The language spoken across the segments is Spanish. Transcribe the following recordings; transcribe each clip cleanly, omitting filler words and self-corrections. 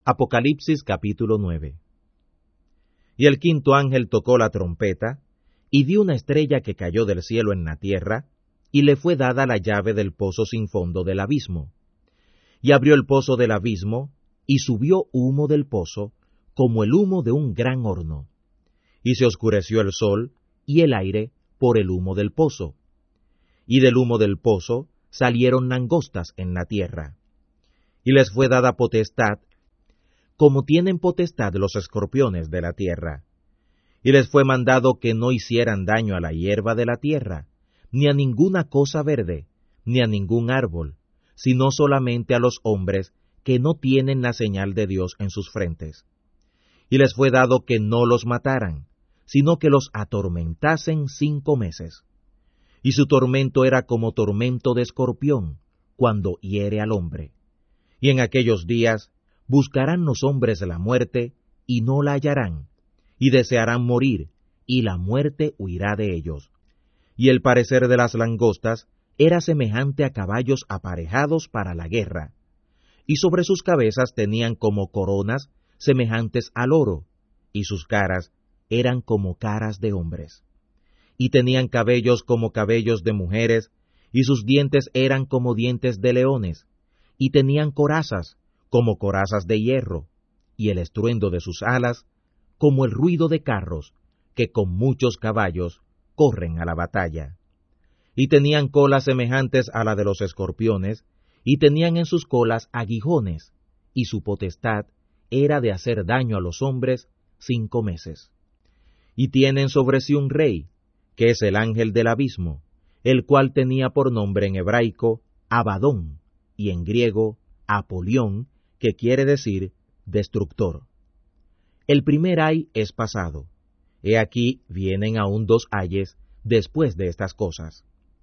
Apocalipsis capítulo 9. Y el quinto ángel tocó la trompeta, y dio una estrella que cayó del cielo en la tierra, y le fue dada la llave del pozo sin fondo del abismo. Y abrió el pozo del abismo, y subió humo del pozo, como el humo de un gran horno. Y se oscureció el sol y el aire por el humo del pozo. Y del humo del pozo salieron langostas en la tierra. Y les fue dada potestad, como tienen potestad los escorpiones de la tierra. Y les fue mandado que no hicieran daño a la hierba de la tierra, ni a ninguna cosa verde, ni a ningún árbol, sino solamente a los hombres que no tienen la señal de Dios en sus frentes. Y les fue dado que no los mataran, sino que los atormentasen 5 meses. Y su tormento era como tormento de escorpión, cuando hiere al hombre. Y en aquellos días buscarán los hombres la muerte, y no la hallarán, y desearán morir, y la muerte huirá de ellos. Y el parecer de las langostas era semejante a caballos aparejados para la guerra, y sobre sus cabezas tenían como coronas semejantes al oro, y sus caras eran como caras de hombres. Y tenían cabellos como cabellos de mujeres, y sus dientes eran como dientes de leones, y tenían corazas como corazas de hierro, y el estruendo de sus alas como el ruido de carros, que con muchos caballos corren a la batalla. Y tenían colas semejantes a la de los escorpiones, y tenían en sus colas aguijones, y su potestad era de hacer daño a los hombres 5 meses. Y tienen sobre sí un rey, que es el ángel del abismo, el cual tenía por nombre en hebraico Abadón, y en griego Apolión, que quiere decir destructor. El primer ay es pasado. He aquí vienen aún 2 ayes después de estas cosas.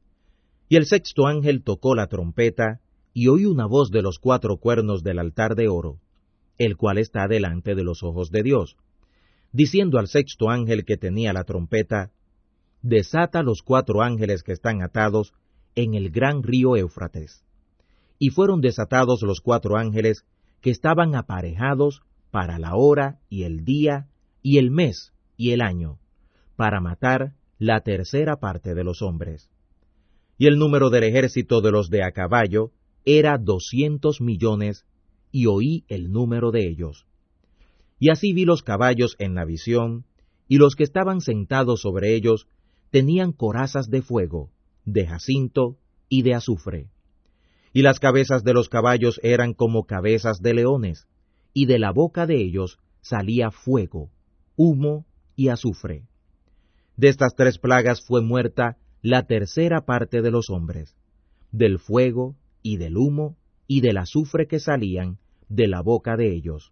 Y el sexto ángel tocó la trompeta, y oí una voz de los 4 cuernos del altar de oro, el cual está delante de los ojos de Dios, diciendo al sexto ángel que tenía la trompeta: desata los 4 ángeles que están atados en el gran río Éufrates. Y fueron desatados los 4 ángeles que estaban aparejados para la hora y el día y el mes y el año, para matar la tercera parte de los hombres. Y el número del ejército de los de a caballo era 200 millones, y oí el número de ellos. Y así vi los caballos en la visión, y los que estaban sentados sobre ellos tenían corazas de fuego, de jacinto y de azufre. Y las cabezas de los caballos eran como cabezas de leones, y de la boca de ellos salía fuego, humo y azufre. De estas 3 plagas fue muerta la tercera parte de los hombres, del fuego y del humo y del azufre que salían de la boca de ellos.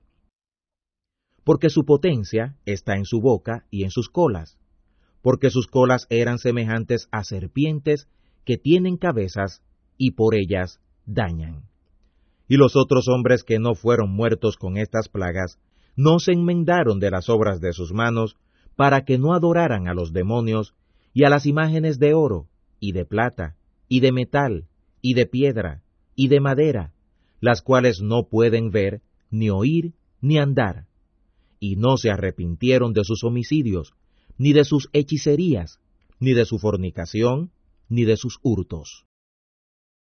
Porque su potencia está en su boca y en sus colas, porque sus colas eran semejantes a serpientes que tienen cabezas, y por ellas dañan. Y los otros hombres que no fueron muertos con estas plagas, no se enmendaron de las obras de sus manos, para que no adoraran a los demonios, y a las imágenes de oro, y de plata, y de metal, y de piedra, y de madera, las cuales no pueden ver, ni oír, ni andar. Y no se arrepintieron de sus homicidios, ni de sus hechicerías, ni de su fornicación, ni de sus hurtos.